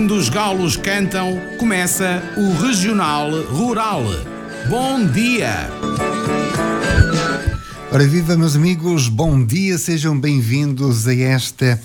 Quando os galos cantam, começa o Regional Rural. Bom dia! Ora viva, meus amigos, bom dia, sejam bem-vindos a esta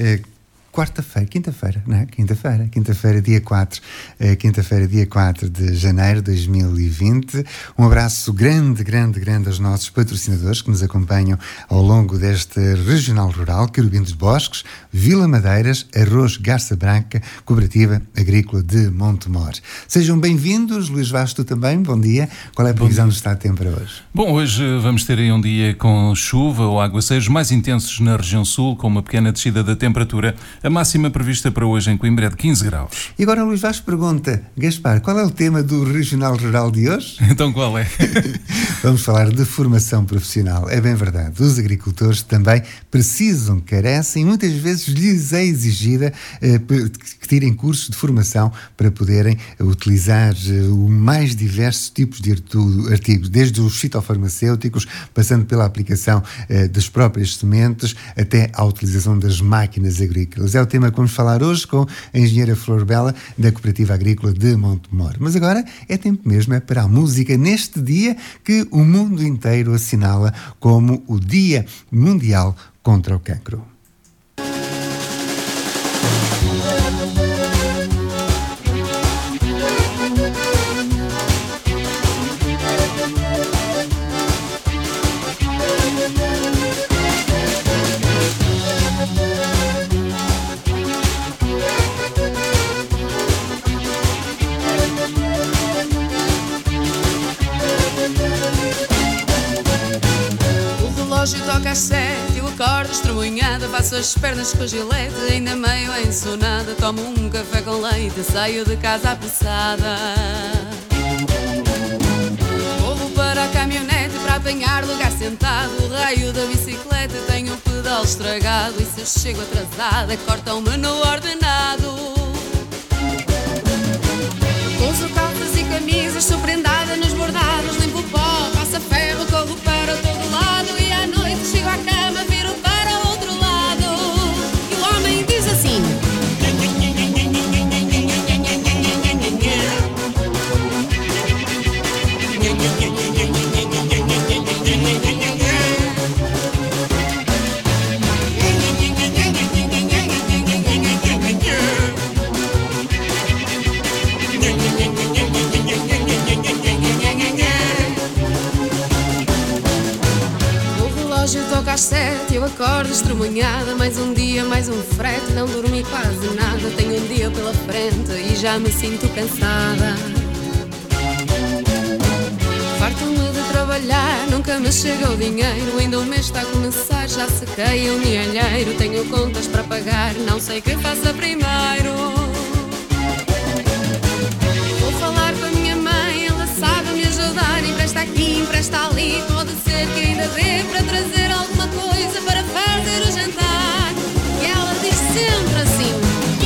quinta-feira, dia 4, dia 4 de janeiro de 2020. Um abraço grande aos nossos patrocinadores que nos acompanham ao longo deste Regional Rural: Querubim dos Bosques, Vila Madeiras, Arroz Garça Branca, Cooperativa Agrícola de Montemor. Sejam bem-vindos. Luís Vaz, tu também, bom dia. Qual é a previsão do estado de tempo para hoje? Bom, hoje vamos ter aí um dia com chuva ou aguaceiros mais intensos na região sul, com uma pequena descida da temperatura. A máxima prevista para hoje em Coimbra é de 15 graus. E agora o Luís Vaz pergunta: Gaspar, qual é o tema do Regional Rural de hoje? Então qual é? Vamos falar de formação profissional. É bem verdade, os agricultores também precisam, carecem, muitas vezes lhes é exigida que tirem cursos de formação para poderem utilizar o mais diversos tipos de artigos, desde os fitofarmacêuticos, passando pela aplicação das próprias sementes, até à utilização das máquinas agrícolas. É o tema que vamos falar hoje com a engenheira Flor Bela, da Cooperativa Agrícola de Montemor. Mas agora é tempo mesmo para a música, neste dia que o mundo inteiro assinala como o Dia Mundial contra o Cancro. Toca às 7, eu acordo estremunhada, faço as pernas com gilete, ainda meio ensonada, tomo um café com leite, saio de casa apressada. Corro para a caminhonete para apanhar lugar sentado, o raio da bicicleta tem o pedal estragado, e se eu chego atrasada cortam-me no ordenado. Uso calças e camisas, sou prendada nos bordados, limpo o pó, passo a ferro, corro para todo lado, e à noite chego à cama, viro para o outro lado, e o homem diz assim: toca às 7, eu acordo estremunhada, mais um dia, mais um frete, não dormi quase nada, tenho um dia pela frente e já me sinto cansada. Farto-me de trabalhar, nunca me chega o dinheiro, ainda o mês está a começar, já sequei o milheiro, tenho contas para pagar, não sei que faça primeiro. Vou falar com a minha mãe, ela sabe me ajudar, empresta aqui, empresta ali, pode ser que ainda dê para trazer alguma coisa para fazer o jantar. E ela diz sempre assim: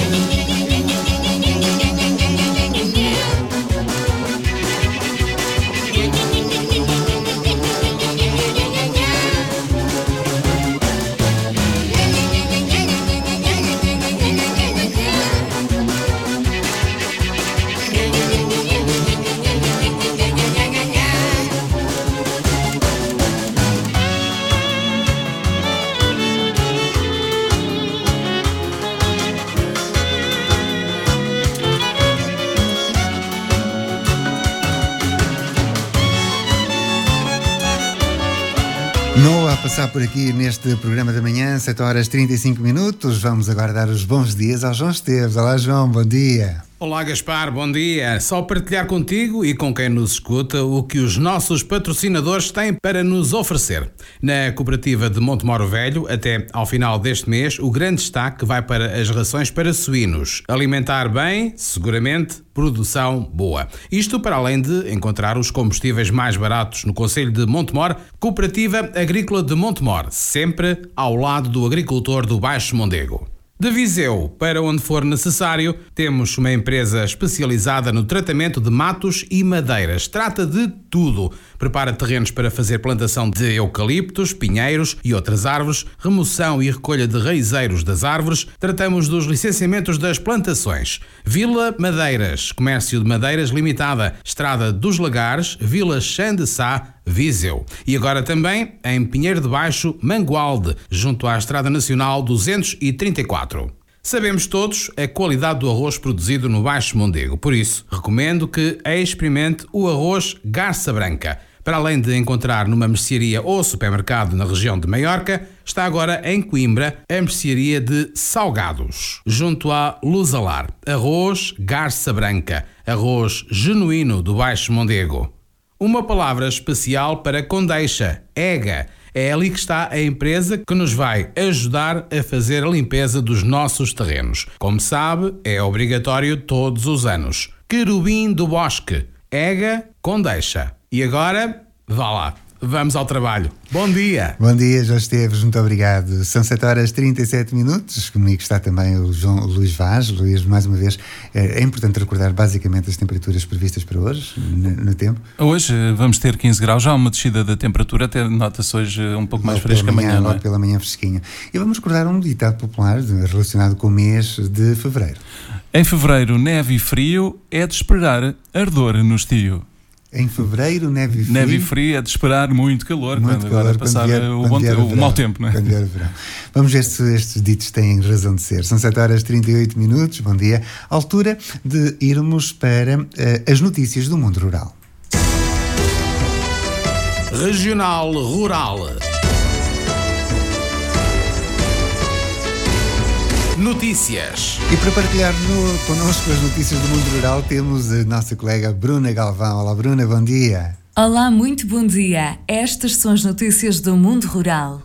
Não a passar por aqui neste programa da manhã, 7h35. Vamos agora dar os bons dias ao João Esteves. Olá, João, bom dia. Olá, Gaspar, bom dia. Só partilhar contigo e com quem nos escuta o que os nossos patrocinadores têm para nos oferecer. Na Cooperativa de Montemor Velho, até ao final deste mês, o grande destaque vai para as rações para suínos. Alimentar bem, seguramente, produção boa. Isto para além de encontrar os combustíveis mais baratos no concelho de Montemor. Cooperativa Agrícola de Montemor, sempre ao lado do agricultor do Baixo Mondego. De Viseu, para onde for necessário, temos uma empresa especializada no tratamento de matos e madeiras. Trata de tudo. Prepara terrenos para fazer plantação de eucaliptos, pinheiros e outras árvores, remoção e recolha de raizeiros das árvores. Tratamos dos licenciamentos das plantações. Vila Madeiras, comércio de madeiras limitada. Estrada dos Lagares, Vila Chã de Sá, Viseu. E agora também em Pinheiro de Baixo, Mangualde, junto à Estrada Nacional 234. Sabemos todos a qualidade do arroz produzido no Baixo Mondego, por isso recomendo que experimente o arroz Garça Branca. Para além de encontrar numa mercearia ou supermercado na região de Maiorca, está agora em Coimbra a mercearia de Salgados, junto à Lusalar. Arroz Garça Branca, arroz genuíno do Baixo Mondego. Uma palavra especial para Condeixa, EGA. É ali que está a empresa que nos vai ajudar a fazer a limpeza dos nossos terrenos. Como sabe, é obrigatório todos os anos. Querubim do Bosque, EGA, Condeixa. E agora, vá lá, vamos ao trabalho. Bom dia! Bom dia, Jorge Esteves, muito obrigado. São 7h37. Comigo está também o Luís Vaz. Luís, mais uma vez, é importante recordar basicamente as temperaturas previstas para hoje, no tempo. Hoje vamos ter 15 graus, já há uma descida da temperatura, até nota-se hoje um pouco mais fresca amanhã, não é? Logo pela manhã fresquinho. E vamos recordar um ditado popular relacionado com o mês de fevereiro. Em fevereiro, neve e frio é de esperar ardor no estio. Em fevereiro, neve e frio. Neve e frio é de esperar muito calor, quando agora passar o mau tempo, não é? Quando vier o verão. Vamos ver se estes ditos têm razão de ser. São 7h38. Bom dia. Altura de irmos para as notícias do mundo rural. Regional Rural. Notícias. E para partilhar connosco as notícias do mundo rural temos a nossa colega Bruna Galvão. Olá Bruna, bom dia. Olá, muito bom dia. Estas são as notícias do mundo rural.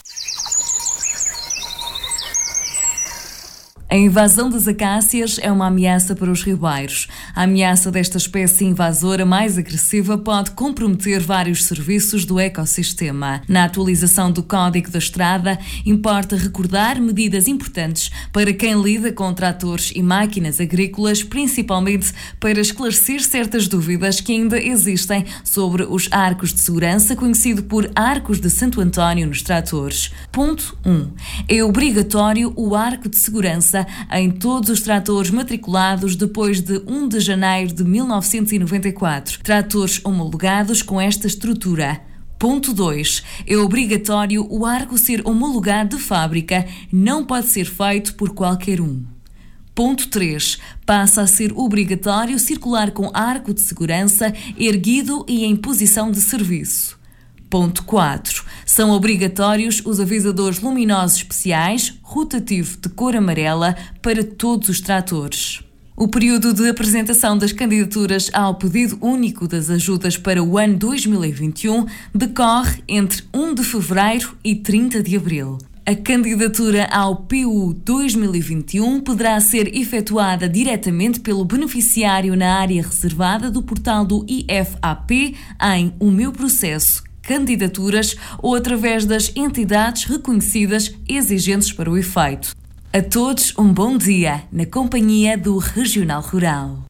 A invasão das acácias é uma ameaça para os ribeiros. A ameaça desta espécie invasora mais agressiva pode comprometer vários serviços do ecossistema. Na atualização do Código da Estrada, importa recordar medidas importantes para quem lida com tratores e máquinas agrícolas, principalmente para esclarecer certas dúvidas que ainda existem sobre os arcos de segurança, conhecido por arcos de Santo António nos tratores. Ponto 1. É obrigatório o arco de segurança em todos os tratores matriculados depois de 1 de janeiro de 1994. Tratores homologados com esta estrutura. Ponto 2. É obrigatório o arco ser homologado de fábrica, não pode ser feito por qualquer um. Ponto 3. Passa a ser obrigatório circular com arco de segurança erguido e em posição de serviço. Ponto 4. São obrigatórios os avisadores luminosos especiais, rotativo de cor amarela, para todos os tratores. O período de apresentação das candidaturas ao pedido único das ajudas para o ano 2021 decorre entre 1 de fevereiro e 30 de abril. A candidatura ao PU 2021 poderá ser efetuada diretamente pelo beneficiário na área reservada do portal do IFAP em O Meu Processo, Candidaturas ou através das entidades reconhecidas exigentes para o efeito. A todos um bom dia na companhia do Regional Rural.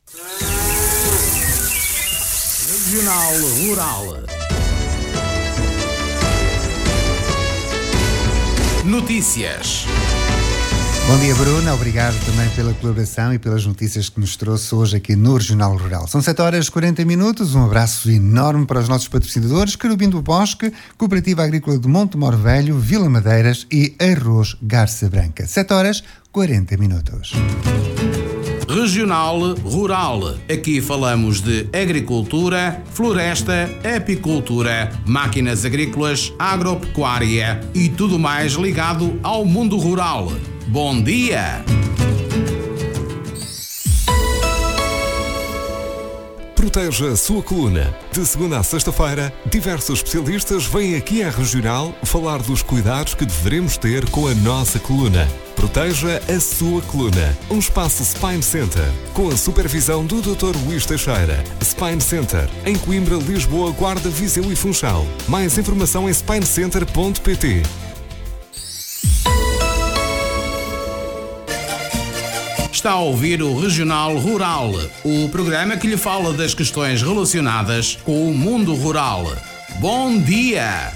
Regional Rural. Notícias. Bom dia, Bruna. Obrigado também pela colaboração e pelas notícias que nos trouxe hoje aqui no Regional Rural. São 7h40. Um abraço enorme para os nossos patrocinadores: Querubim do Bosque, Cooperativa Agrícola de Montemor Velho, Vila Madeiras e Arroz Garça Branca. 7h40. Regional Rural. Aqui falamos de agricultura, floresta, apicultura, máquinas agrícolas, agropecuária e tudo mais ligado ao mundo rural. Bom dia! Proteja a sua coluna. De segunda a sexta-feira, diversos especialistas vêm aqui à Regional falar dos cuidados que devemos ter com a nossa coluna. Proteja a sua coluna. Um espaço Spine Center, com a supervisão do Dr. Luís Teixeira. Spine Center, em Coimbra, Lisboa, Guarda, Viseu e Funchal. Mais informação em spinecenter.pt. Está a ouvir o Regional Rural, o programa que lhe fala das questões relacionadas com o mundo rural. Bom dia!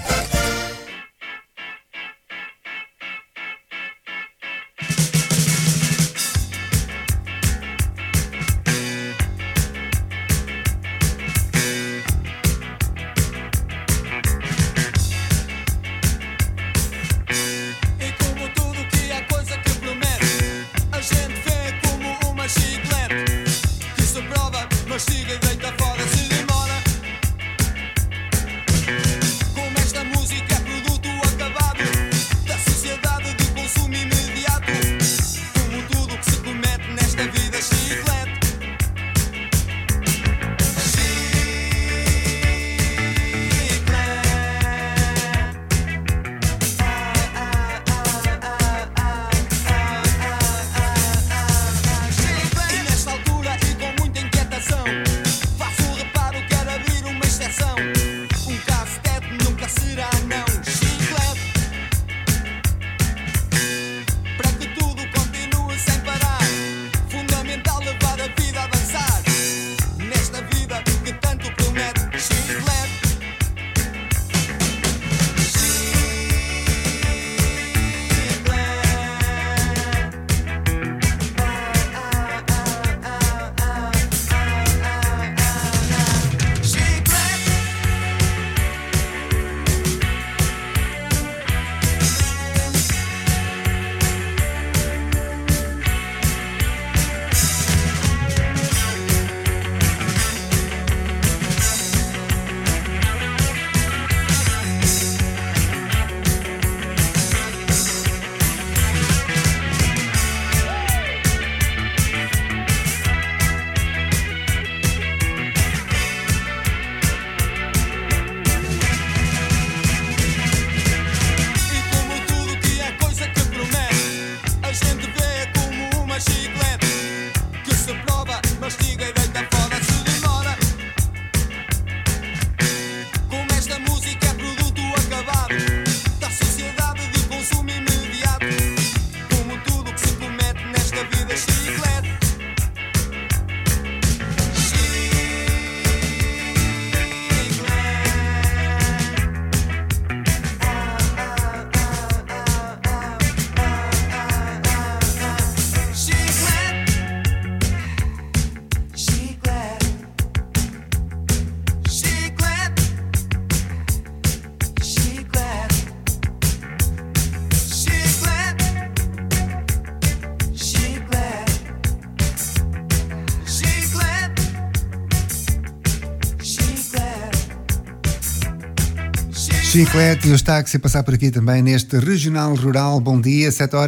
Chiclete e os táxis a passar por aqui também neste Regional Rural. Bom dia,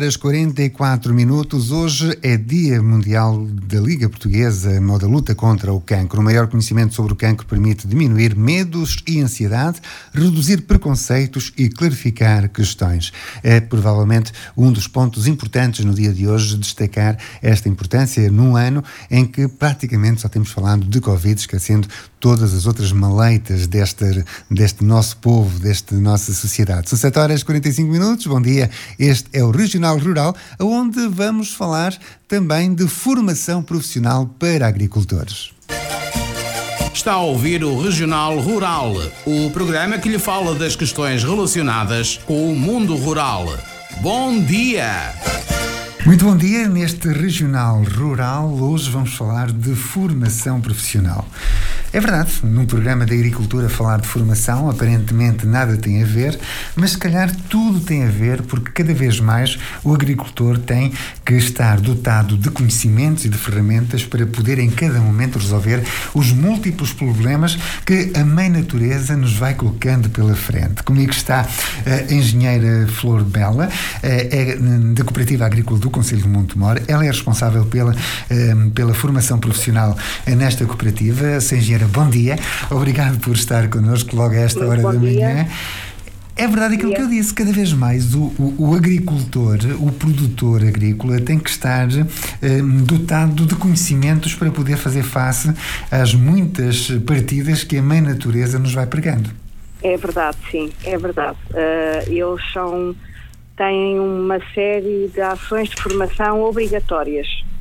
7h44. Hoje é Dia Mundial da Liga Portuguesa da luta contra o cancro. O maior conhecimento sobre o cancro permite diminuir medos e ansiedade, reduzir preconceitos e clarificar questões. É provavelmente um dos pontos importantes no dia de hoje destacar esta importância num ano em que praticamente só temos falado de Covid, esquecendo todas as outras maleitas deste nosso povo, desta nossa sociedade. São 7h45. Bom dia, este é o Regional Rural, onde vamos falar também de formação profissional para agricultores. Está a ouvir o Regional Rural, o programa que lhe fala das questões relacionadas com o mundo rural. Bom dia! Muito bom dia, neste Regional Rural, hoje vamos falar de formação profissional. É verdade, num programa de agricultura falar de formação aparentemente nada tem a ver, mas se calhar tudo tem a ver, porque cada vez mais o agricultor tem que estar dotado de conhecimentos e de ferramentas para poder em cada momento resolver os múltiplos problemas que a mãe natureza nos vai colocando pela frente. Comigo está a engenheira Flor Bela, da Cooperativa Agrícola do Concelho de Montemor. Ela é responsável pela formação profissional nesta cooperativa. A engenheira, bom dia. Obrigado por estar connosco logo a esta hora da manhã. É verdade aquilo que eu disse, cada vez mais o agricultor, o produtor agrícola tem que estar dotado de conhecimentos para poder fazer face às muitas partidas que a mãe natureza nos vai pregando. É verdade, sim, é verdade. Eles têm uma série de ações de formação obrigatórias.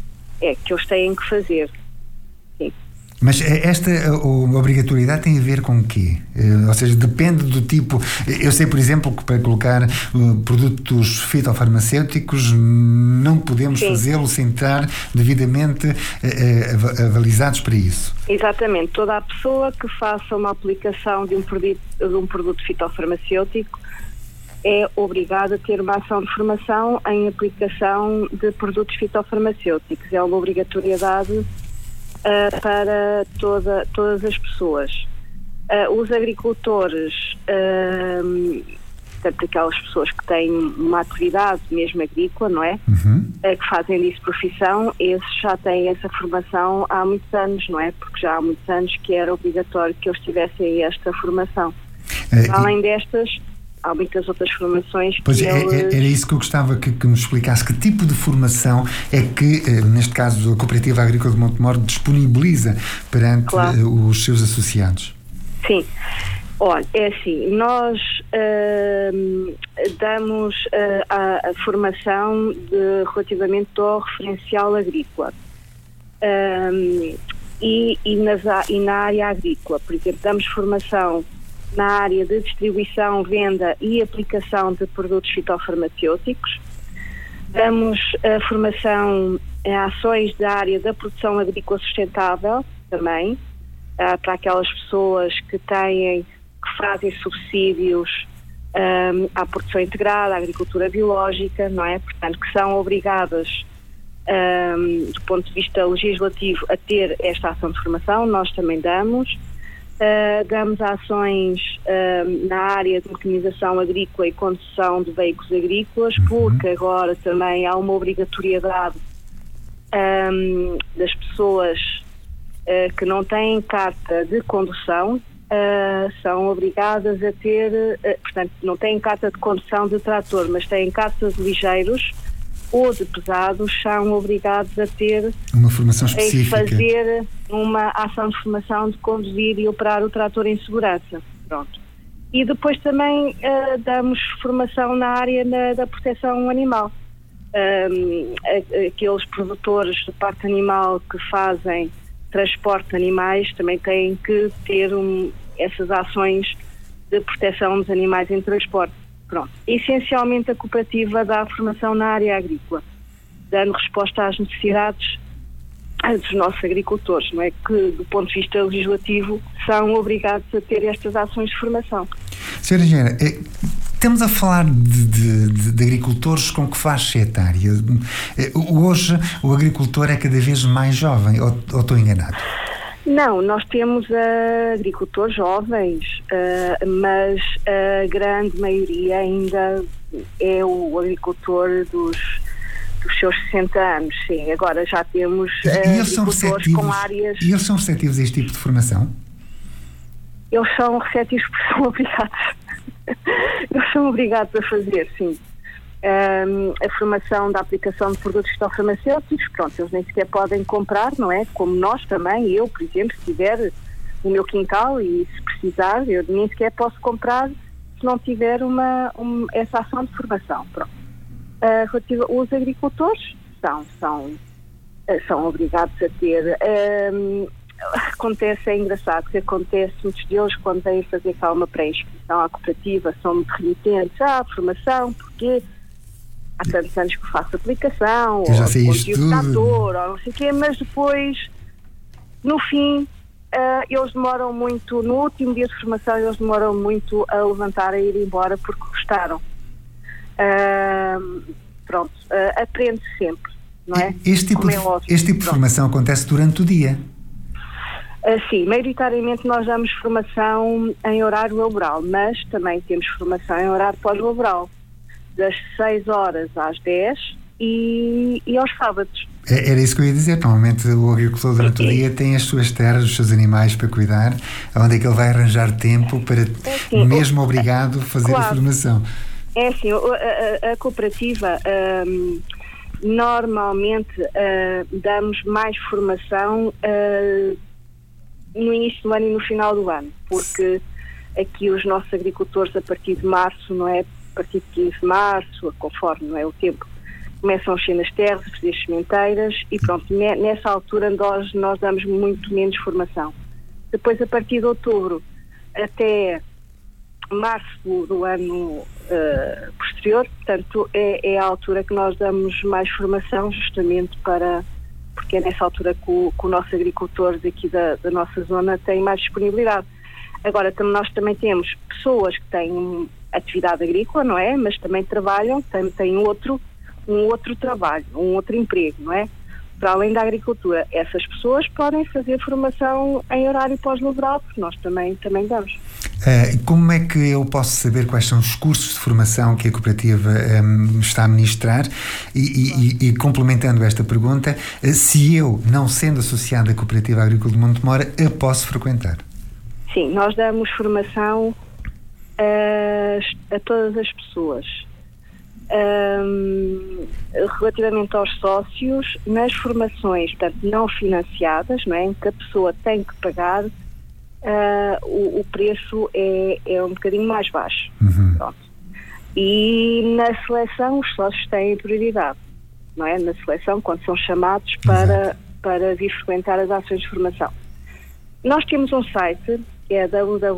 que eles têm que fazer. Sim. Mas esta obrigatoriedade tem a ver com o quê? Ou seja, depende do tipo... Eu sei, por exemplo, que para colocar produtos fitofarmacêuticos não podemos fazê-lo sem estar devidamente avalizados para isso. Exatamente. Toda a pessoa que faça uma aplicação de um produto fitofarmacêutico é obrigada a ter uma ação de formação em aplicação de produtos fitofarmacêuticos. É uma obrigatoriedade para todas as pessoas. Os agricultores, portanto, aquelas pessoas que têm uma atividade mesmo agrícola, não é? Que fazem disso profissão, esses já têm essa formação há muitos anos, não é? Porque já há muitos anos que era obrigatório que eles tivessem esta formação. Além destas, há muitas outras formações. Pois era isso que eu gostava que me explicasse. Que tipo de formação é que, neste caso, a Cooperativa Agrícola de Montemor disponibiliza perante os seus associados? Sim. Olha, é assim, nós damos a formação relativamente ao referencial agrícola e na área agrícola. Por exemplo, damos formação na área de distribuição, venda e aplicação de produtos fitofarmacêuticos. Damos formação em ações da área da produção agrícola sustentável também, para aquelas pessoas que fazem subsídios à produção integrada, à agricultura biológica, não é? Portanto, que são obrigadas, do ponto de vista legislativo, a ter esta ação de formação. Nós também damos. Damos ações na área de mecanização agrícola e condução de veículos agrícolas, porque agora também há uma obrigatoriedade das pessoas que não têm carta de condução, são obrigadas a ter, portanto, não têm carta de condução de trator, mas têm carta de ligeiros ou de pesados, são obrigados a ter uma formação específica, a fazer uma ação de formação de conduzir e operar o trator em segurança. Pronto. E depois também damos formação na área da proteção animal. Aqueles produtores de parte animal que fazem transporte de animais também têm que ter essas ações de proteção dos animais em transporte. Pronto. Essencialmente a cooperativa dá formação na área agrícola, dando resposta às necessidades dos nossos agricultores, não é? Que, do ponto de vista legislativo, são obrigados a ter estas ações de formação. Sra. Engenheira, estamos a falar de agricultores com que faixa etária? Hoje o agricultor é cada vez mais jovem, ou estou enganado? Não, nós temos agricultores jovens, mas a grande maioria ainda é o agricultor dos seus 60 anos, sim. Agora já temos agricultores com áreas... E eles são receptivos a este tipo de formação? Eles são receptivos porque são obrigados. Eles são obrigados a fazer, sim. A formação da aplicação de produtos fitofarmacêuticos, pronto, eles nem sequer podem comprar, não é? Como nós também, eu, por exemplo, se tiver o meu quintal e se precisar, eu nem sequer posso comprar se não tiver essa ação de formação, pronto. Os agricultores são obrigados a ter. É engraçado que acontece, muitos deles, quando vêm fazer cá uma pré-inscrição à cooperativa, são muito renitentes, formação, porque há tantos anos que faço aplicação, ou conteúdo trator, ou não sei o quê, mas depois, no fim, eles demoram muito, no último dia de formação, eles demoram muito a levantar, a ir embora, porque gostaram. Aprende-se sempre, não é? Este tipo de formação acontece durante o dia? Sim, maioritariamente nós damos formação em horário laboral, mas também temos formação em horário pós-laboral, das 6 horas às 10 e aos sábados. Era isso que eu ia dizer. Normalmente o agricultor durante o dia tem as suas terras, os seus animais para cuidar, onde é que ele vai arranjar tempo para, mesmo obrigado, fazer a formação? É assim, a cooperativa normalmente damos mais formação no início do ano e no final do ano, porque aqui os nossos agricultores, a partir de março, não é? A partir de 15 de março, conforme não é o tempo, começam a mexer nas terras, fazer sementeiras e pronto, nessa altura nós damos muito menos formação. Depois, a partir de outubro até março do ano posterior, portanto, é a altura que nós damos mais formação, justamente porque é nessa altura que o nosso agricultor daqui da nossa zona tem mais disponibilidade. Agora, nós também temos pessoas que têm atividade agrícola, não é? Mas também trabalham, têm um outro trabalho, um outro emprego, não é? Para além da agricultura, essas pessoas podem fazer formação em horário pós-laboral, porque nós também damos. Como é que eu posso saber quais são os cursos de formação que a cooperativa está a ministrar? E complementando esta pergunta, se eu, não sendo associado à Cooperativa Agrícola de Montemor, a posso frequentar? Sim, nós damos formação a todas as pessoas. Relativamente aos sócios, nas formações, portanto, não financiadas, não é, em que a pessoa tem que pagar, o preço é um bocadinho mais baixo. Pronto. E na seleção os sócios têm prioridade, não é? Na seleção, quando são chamados para vir frequentar as ações de formação. Nós temos um site, que é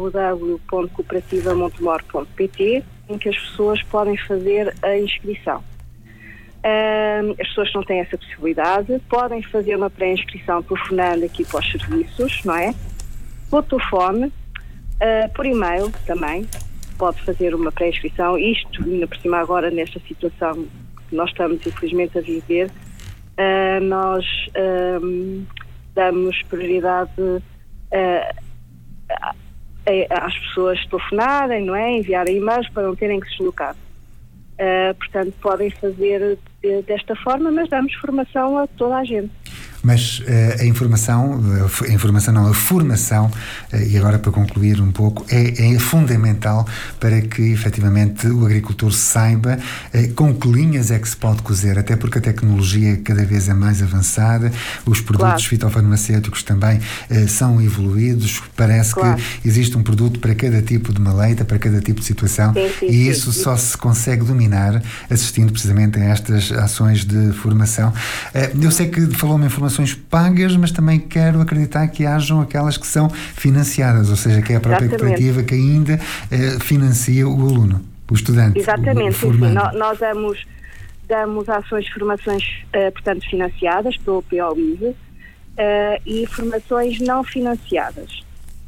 www.cooperativamontemor.pt, em que as pessoas podem fazer a inscrição. As pessoas que não têm essa possibilidade podem fazer uma pré-inscrição telefonando aqui para os serviços, não é? Por telefone, por e-mail também, pode fazer uma pré-inscrição. Isto, ainda por cima agora, nesta situação que nós estamos infelizmente a viver, nós damos prioridade às pessoas telefonarem, não é? Enviarem e-mails para não terem que se deslocar. Portanto, podem fazer desta forma, mas damos formação a toda a gente. Mas a formação, e agora para concluir um pouco, é fundamental para que efetivamente o agricultor saiba com que linhas é que se pode cozer, até porque a tecnologia cada vez é mais avançada, os produtos fitofarmacêuticos também são evoluídos, parece que existe um produto para cada tipo de maleita, para cada tipo de situação, e isso só se consegue dominar assistindo precisamente a estas ações de formação. Eu sei que falou-me informações pagas, mas também quero acreditar que hajam aquelas que são financiadas, ou seja, que é a própria cooperativa que ainda financia o aluno, o estudante. Exatamente, o formando. Nós damos ações de formações, portanto, financiadas pelo POISE e formações não financiadas.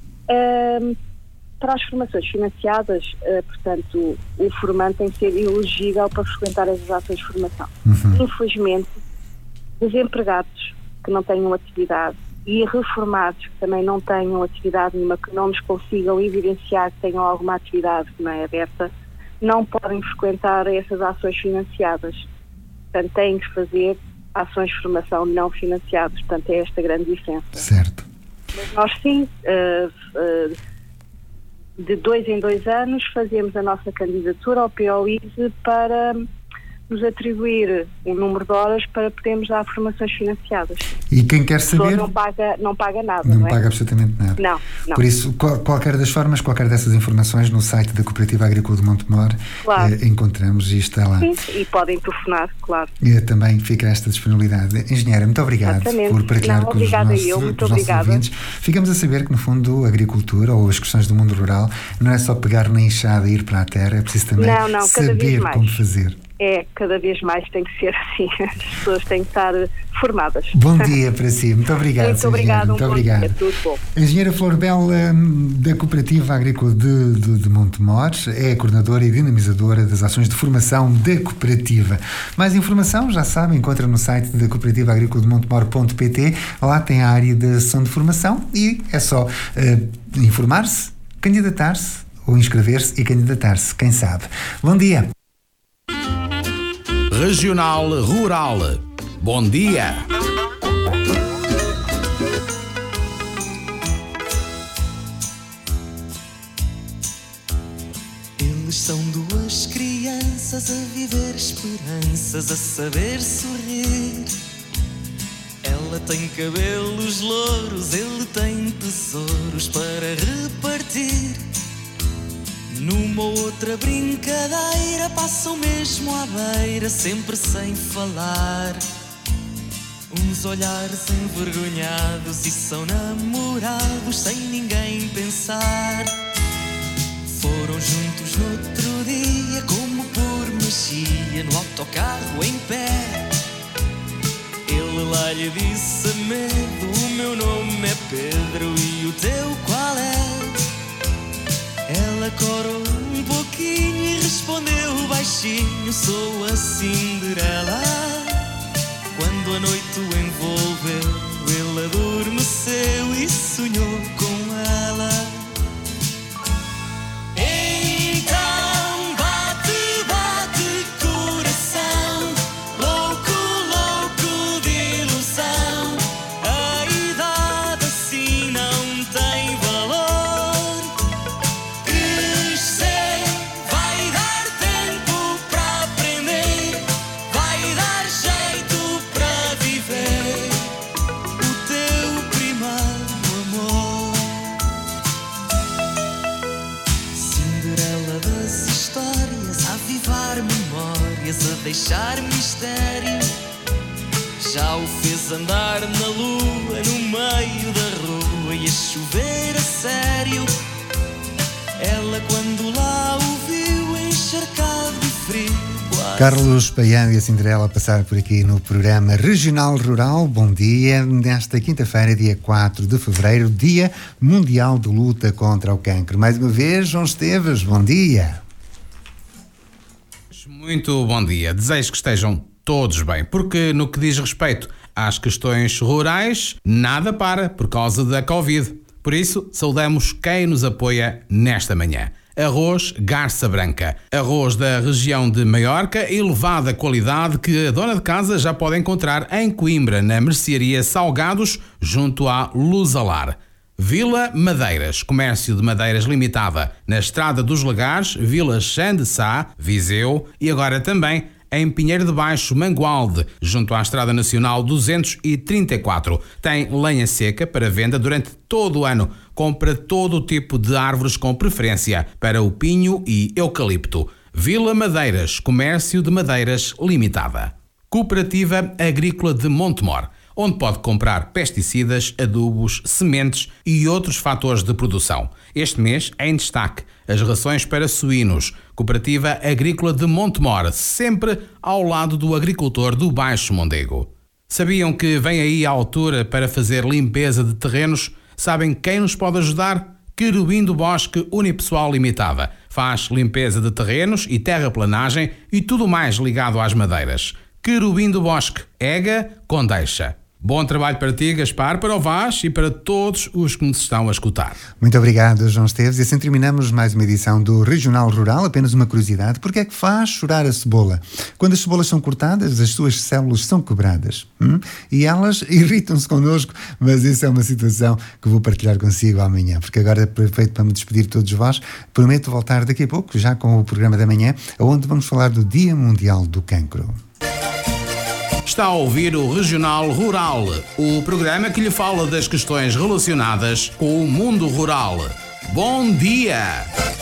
Para as formações financiadas, portanto, o formando tem que ser elegível para frequentar as ações de formação. Infelizmente, desempregados que não tenham atividade e reformados que também não tenham atividade nenhuma, que não nos consigam evidenciar que tenham alguma atividade que não é aberta, não podem frequentar essas ações financiadas. Portanto, têm que fazer ações de formação não financiadas. Portanto, é esta grande diferença. Certo. Mas nós sim, de 2 em 2 anos, fazemos a nossa candidatura ao POISE para nos atribuir um número de horas para podermos dar formações financiadas. E quem quer saber... não paga nada. Não paga absolutamente nada. Não. Por isso, qualquer das formas, qualquer dessas informações no site da Cooperativa Agrícola de Montemor, encontramos e está lá. Sim, e podem telefonar, claro. E também fica esta disponibilidade. Engenheira, muito obrigado por partilhar com os nossos ouvintes. Ficamos a saber que, no fundo, a agricultura ou as questões do mundo rural não é só pegar na enxada e ir para a terra, é preciso também saber como fazer. Cada vez mais tem que ser assim. As pessoas têm que estar formadas. Bom dia para si. Muito obrigado. Muito obrigado. Muito obrigado. Dia, tudo bom. Engenheira Flor Bela, da Cooperativa Agrícola de Montemor, é a coordenadora e dinamizadora das ações de formação da cooperativa. Mais informação, já sabe, encontra no site da Cooperativa Agrícola de Montemor.pt. Lá tem a área da ação de formação e é só informar-se, candidatar-se ou inscrever-se e candidatar-se. Quem sabe. Bom dia. Regional Rural. Bom dia. Eles são 2 crianças a viver esperanças, a saber sorrir. Ela tem cabelos louros, ele tem tesouros para repartir. Numa outra brincadeira passam mesmo à beira, sempre sem falar. Uns olhares envergonhados e são namorados sem ninguém pensar. Foram juntos no outro dia, como por magia, no autocarro em pé. Ele lá lhe disse a medo: o meu nome é Pedro e o teu qual é? Ela corou um pouquinho e respondeu baixinho: sou a Cinderela. Quando a noite o envolveu, ele adormeceu e sonhou com ela. Então bate, bate coração, louco, louco de ilusão. A idade assim não tem valor. Crescer vai dar tempo para aprender, vai dar jeito para viver o teu primeiro amor. Cinderela das histórias, a avivar memórias, a deixar mistério. Já o fez andar na lua, no meio da rua, e a chover a sério. Ela quando lá o viu encharcado de frio, Carlos Paião e a Cinderela a passar por aqui no programa Regional Rural. Bom dia, nesta quinta-feira, dia 4 de fevereiro, Dia Mundial de Luta contra o Cancro. Mais uma vez, João Esteves, bom dia. Muito bom dia. Desejo que estejam todos bem, porque no que diz respeito às questões rurais, nada para por causa da Covid. Por isso, saudamos quem nos apoia nesta manhã. Arroz Garça Branca. Arroz da região de Maiorca, elevada qualidade que a dona de casa já pode encontrar em Coimbra, na mercearia Salgados, junto à Luzalar. Vila Madeiras, comércio de madeiras limitada, na Estrada dos Lagares, Vila Chã de Sá, Viseu e agora também em Pinheiro de Baixo, Mangualde, junto à Estrada Nacional 234. Tem lenha seca para venda durante todo o ano. Compra todo o tipo de árvores com preferência para o pinho e eucalipto. Vila Madeiras, comércio de madeiras limitada. Cooperativa Agrícola de Montemor, onde pode comprar pesticidas, adubos, sementes e outros fatores de produção. Este mês, em destaque, as rações para suínos. Cooperativa Agrícola de Montemor, sempre ao lado do agricultor do Baixo Mondego. Sabiam que vem aí a altura para fazer limpeza de terrenos? Sabem quem nos pode ajudar? Querubim do Bosque Unipessoal Limitada. Faz limpeza de terrenos e terraplanagem e tudo mais ligado às madeiras. Querubim do Bosque, Ega Condeixa. Bom trabalho para ti, Gaspar, para o Vaz e para todos os que nos estão a escutar. Muito obrigado, João Esteves. E assim terminamos mais uma edição do Regional Rural. Apenas uma curiosidade: porque é que faz chorar a cebola? Quando as cebolas são cortadas, as suas células são quebradas. E elas irritam-se connosco, mas isso é uma situação que vou partilhar consigo amanhã, porque agora é perfeito para me despedir de todos vós. Prometo voltar daqui a pouco, já com o programa da manhã, onde vamos falar do Dia Mundial do Cancro. Está a ouvir o Regional Rural, o programa que lhe fala das questões relacionadas com o mundo rural. Bom dia!